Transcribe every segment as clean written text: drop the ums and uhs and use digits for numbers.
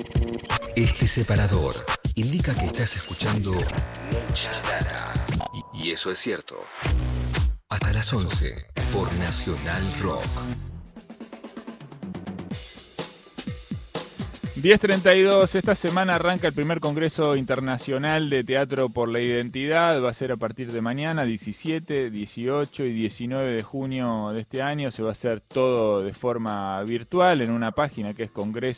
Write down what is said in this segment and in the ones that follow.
Este separador indica que estás escuchando mucha data. Y eso es cierto. Hasta las 11 por Nacional Rock. 10:32, esta semana arranca el primer Congreso Internacional de Teatro por la Identidad. Va a ser a partir de mañana, 17, 18 y 19 de junio de este año. Se va a hacer todo de forma virtual en una página que es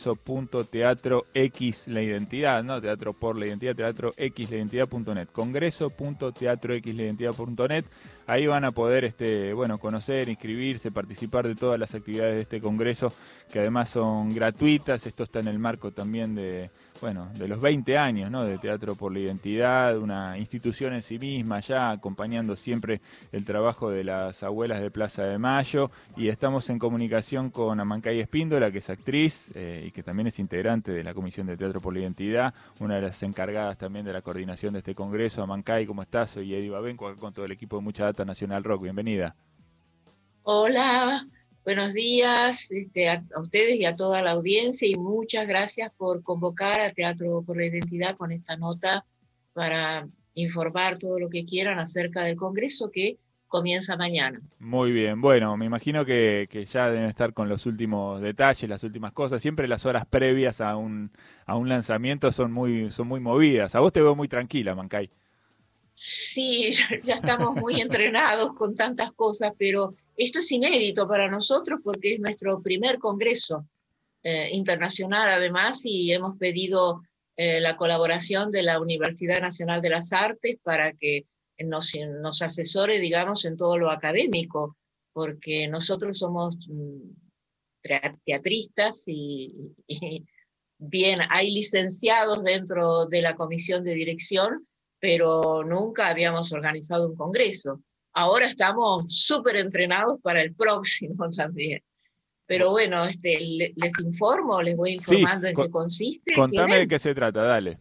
congreso.teatroxlaidentidad, ¿no? Teatro por la Identidad, teatroxlaidentidad.net. Congreso.teatroxlaidentidad.net. Ahí van a poder conocer, inscribirse, participar de todas las actividades de este congreso, que además son gratuitas. Esto está en el marco también de los 20 años, ¿no?, de Teatro por la Identidad, una institución en sí misma, ya acompañando siempre el trabajo de las abuelas de Plaza de Mayo. Y estamos en comunicación con Amancay Espíndola, que es actriz y que también es integrante de la Comisión de Teatro por la Identidad, una de las encargadas también de la coordinación de este congreso. Amancay, ¿cómo estás? Soy Eddie Babenco, acá con todo el equipo de Mucha Data Nacional Rock. Bienvenida. Hola, buenos días a ustedes y a toda la audiencia, y muchas gracias por convocar a Teatro por la Identidad con esta nota para informar todo lo que quieran acerca del Congreso que comienza mañana. Muy bien, bueno, me imagino que ya deben estar con los últimos detalles, las últimas cosas. Siempre las horas previas a un lanzamiento son muy movidas. A vos te veo muy tranquila, Amancay. Sí, ya estamos muy entrenados con tantas cosas, pero esto es inédito para nosotros porque es nuestro primer congreso internacional además, y hemos pedido la colaboración de la Universidad Nacional de las Artes para que nos asesore, digamos, en todo lo académico, porque nosotros somos teatristas y bien, hay licenciados dentro de la comisión de dirección, pero nunca habíamos organizado un congreso. Ahora estamos súper entrenados para el próximo también. Pero bueno, les informo, les voy informando en qué consiste. Contame de qué se trata, dale.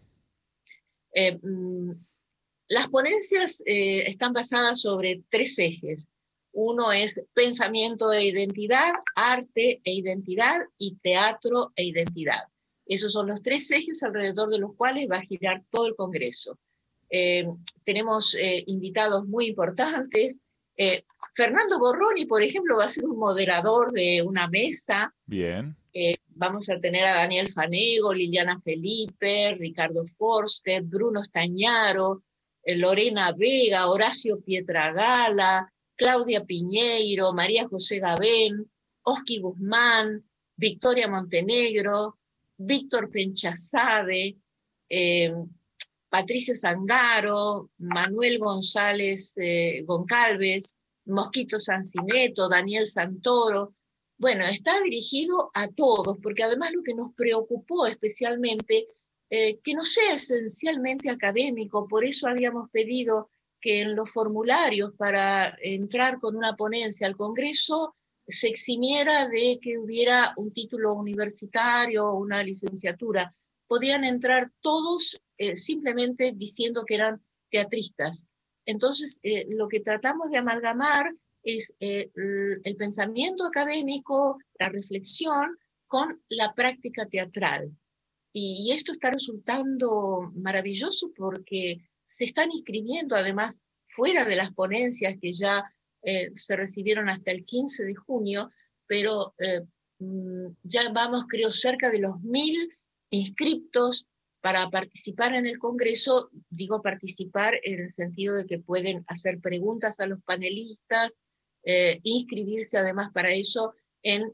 Las ponencias están basadas sobre 3 ejes. Uno es pensamiento e identidad, arte e identidad y teatro e identidad. Esos son los 3 ejes alrededor de los cuales va a girar todo el Congreso. Tenemos invitados muy importantes. Fernando Borroni, por ejemplo, va a ser un moderador de una mesa. Bien. Vamos a tener a Daniel Fanego, Liliana Felipe, Ricardo Forster, Bruno Stagnaro, Lorena Vega, Horacio Pietragala, Claudia Piñeiro, María José Gabén, Oski Guzmán, Victoria Montenegro, Víctor Penchazade, Patricia Zangaro, Manuel González Goncalves, Mosquito Sancineto, Daniel Santoro. Bueno, está dirigido a todos, porque además lo que nos preocupó especialmente, que no sea esencialmente académico, por eso habíamos pedido que en los formularios para entrar con una ponencia al Congreso se eximiera de que hubiera un título universitario o una licenciatura. Podían entrar todos simplemente diciendo que eran teatristas. Entonces, lo que tratamos de amalgamar es el pensamiento académico, la reflexión, con la práctica teatral. Y esto está resultando maravilloso porque se están inscribiendo, además, fuera de las ponencias que ya se recibieron hasta el 15 de junio, pero ya vamos, creo, cerca de los 1000 inscriptos para participar en el Congreso. Digo participar en el sentido de que pueden hacer preguntas a los panelistas, inscribirse además para eso en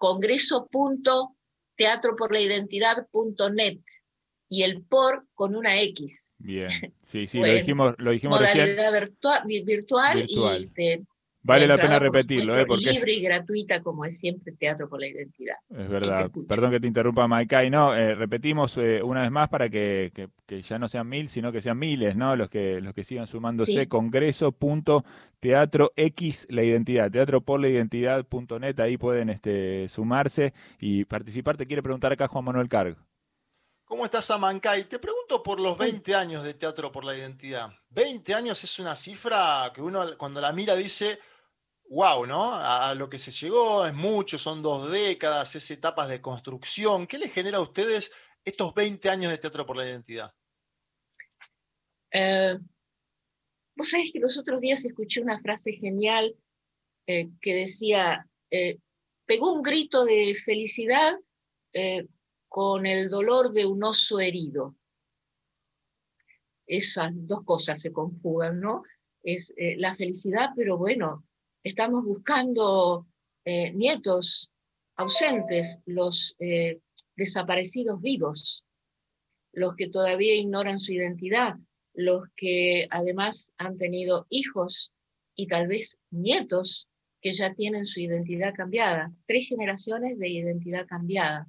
congreso.teatroporlaidentidad.net, y el por con una X. Bien, sí, Bueno, lo dijimos modalidad recién. virtual. Y vale la pena entrada, repetirlo, porque libre y gratuita, como es siempre Teatro por la Identidad. Es verdad. Perdón que te interrumpa, Maicay. No, repetimos una vez más para que ya no sean 1000, sino que sean miles, ¿no? Los que sigan sumándose. Sí. Congreso.teatroxlaidentidad, teatroporlaidentidad.net. Ahí pueden sumarse y participar. Te quiere preguntar acá Juan Manuel Carg. ¿Cómo estás, Amancay? Te pregunto por los 20 años de Teatro por la Identidad. 20 años es una cifra que uno cuando la mira dice, wow, ¿no? A lo que se llegó es mucho, son 2 décadas, es etapas de construcción. ¿Qué les genera a ustedes estos 20 años de Teatro por la Identidad? Vos sabés que los otros días escuché una frase genial que decía, pegó un grito de felicidad con el dolor de un oso herido. Esas dos cosas se conjugan, ¿no? Es la felicidad, pero bueno, estamos buscando nietos ausentes, los desaparecidos vivos, los que todavía ignoran su identidad, los que además han tenido hijos y tal vez nietos que ya tienen su identidad cambiada, 3 generaciones de identidad cambiada.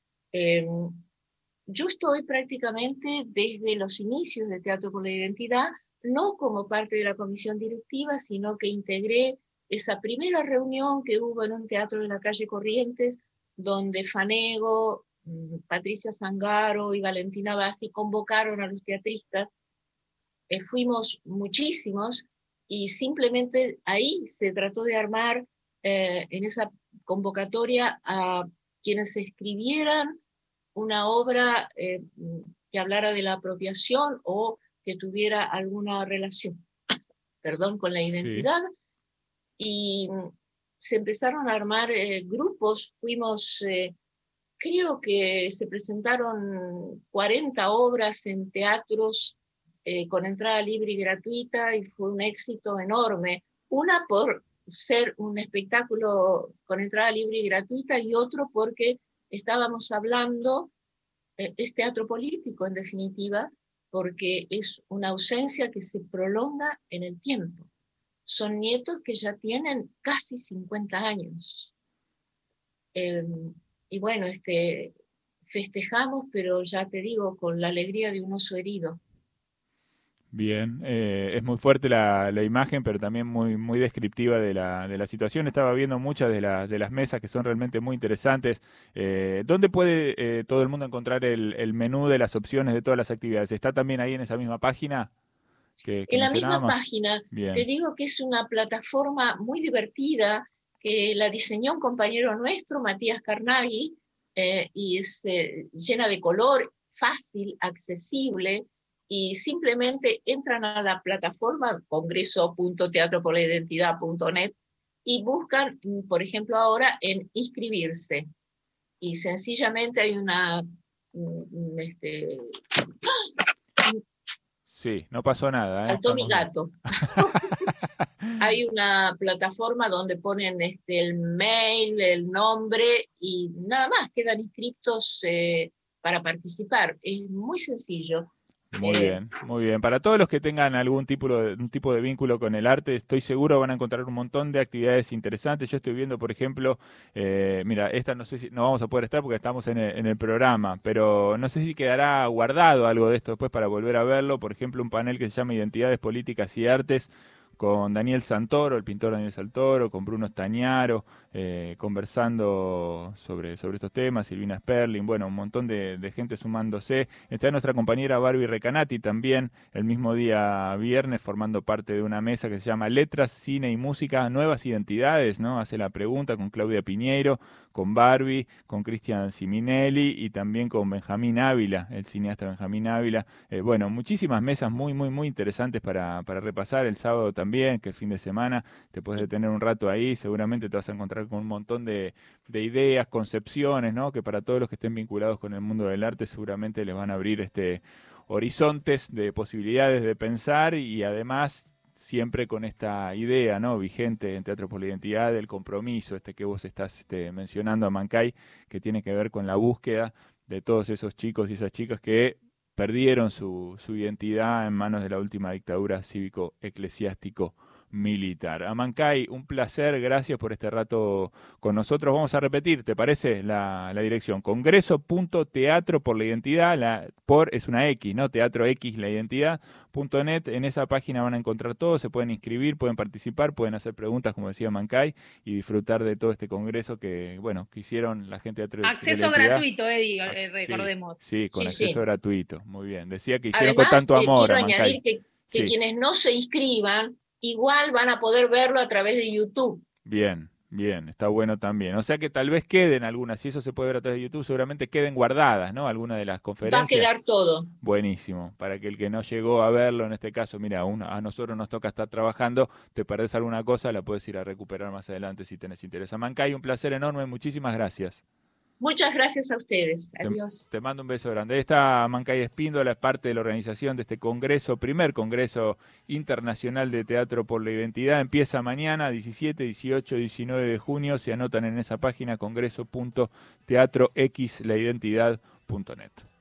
Yo estoy prácticamente desde los inicios de Teatro por la Identidad, no como parte de la comisión directiva, sino que integré esa primera reunión que hubo en un teatro de la calle Corrientes, donde Fanego, Patricia Zangaro y Valentina Bassi convocaron a los teatristas. Fuimos muchísimos y simplemente ahí se trató de armar en esa convocatoria a quienes escribieran una obra que hablara de la apropiación o que tuviera alguna relación, con la identidad. Sí. Y se empezaron a armar grupos, fuimos, creo que se presentaron 40 obras en teatros con entrada libre y gratuita, y fue un éxito enorme. Una por ser un espectáculo con entrada libre y gratuita, y otro porque estábamos hablando, es teatro político en definitiva, porque es una ausencia que se prolonga en el tiempo. Son nietos que ya tienen casi 50 años. Y bueno, festejamos, pero ya te digo, con la alegría de un oso herido. Bien, es muy fuerte la imagen, pero también muy descriptiva de la situación. Estaba viendo muchas de las mesas que son realmente muy interesantes. ¿Dónde puede todo el mundo encontrar el menú de las opciones de todas las actividades? ¿Está también ahí en esa misma página que en la misma mencionábamos? página. Bien. Te digo que es una plataforma muy divertida, que la diseñó un compañero nuestro, Matías Carnaghi, y es llena de color, fácil, accesible. Y simplemente entran a la plataforma congreso.teatroporlaidentidad.net y buscan, por ejemplo, ahora en inscribirse. Y sencillamente hay una... Sí, no pasó nada. Saltó mi gato. Hay una plataforma donde ponen el mail, el nombre y nada más, quedan inscritos para participar. Es muy sencillo. Muy bien, muy bien. Para todos los que tengan un tipo de vínculo con el arte, estoy seguro van a encontrar un montón de actividades interesantes. Yo estoy viendo, por ejemplo, mira, esta no sé si no vamos a poder estar porque estamos en el programa, pero no sé si quedará guardado algo de esto después para volver a verlo. Por ejemplo, un panel que se llama Identidades Políticas y Artes, con Daniel Santoro, el pintor Daniel Santoro, con Bruno Stagnaro, conversando sobre estos temas, Silvina Sperling, bueno, un montón de gente sumándose. Está nuestra compañera Barbie Recanati también, el mismo día viernes, formando parte de una mesa que se llama Letras, Cine y Música, Nuevas Identidades, ¿no? Hace la pregunta con Claudia Piñeiro, con Barbie, con Cristian Siminelli y también con Benjamín Ávila, el cineasta Benjamín Ávila. Bueno, muchísimas mesas muy interesantes para repasar el sábado también, que el fin de semana te puedes detener un rato ahí, seguramente te vas a encontrar con un montón de ideas, concepciones, ¿no? Que para todos los que estén vinculados con el mundo del arte seguramente les van a abrir horizontes de posibilidades de pensar, y además siempre con esta idea, ¿no?, vigente en Teatro por la Identidad, del compromiso que vos estás mencionando, Amancay, que tiene que ver con la búsqueda de todos esos chicos y esas chicas que perdieron su identidad en manos de la última dictadura cívico-eclesiástico militar. Amancay, un placer, gracias por este rato con nosotros. Vamos a repetir, ¿te parece? La dirección, congreso.teatro por la identidad, es una X, ¿no? Teatro X, la identidad.net. En esa página van a encontrar todo, se pueden inscribir, pueden participar, pueden hacer preguntas, como decía Amancay, y disfrutar de todo este congreso que hicieron la gente de Teatro Acceso gratuito, recordemos. Sí, con acceso gratuito, muy bien. Decía que hicieron con tanto amor, quiero Amancay. añadir que quienes no se inscriban igual van a poder verlo a través de YouTube. Bien, Bien, está bueno también. O sea que tal vez queden algunas, si eso se puede ver a través de YouTube, seguramente queden guardadas, ¿no? Algunas de las Va a conferencias. quedar todo. Buenísimo, para que el que no llegó a verlo, en este caso, mira, a nosotros nos toca estar trabajando, te perdés alguna cosa, la puedes ir a recuperar más adelante si tenés interés. Amancay, un placer enorme, muchísimas gracias. Muchas gracias a ustedes. Adiós. Te mando un beso grande. Esta Amancay Espíndola es parte de la organización de este congreso, primer congreso internacional de teatro por la identidad. Empieza mañana, 17, 18, 19 de junio. Se anotan en esa página congreso.teatroxlaidentidad.net.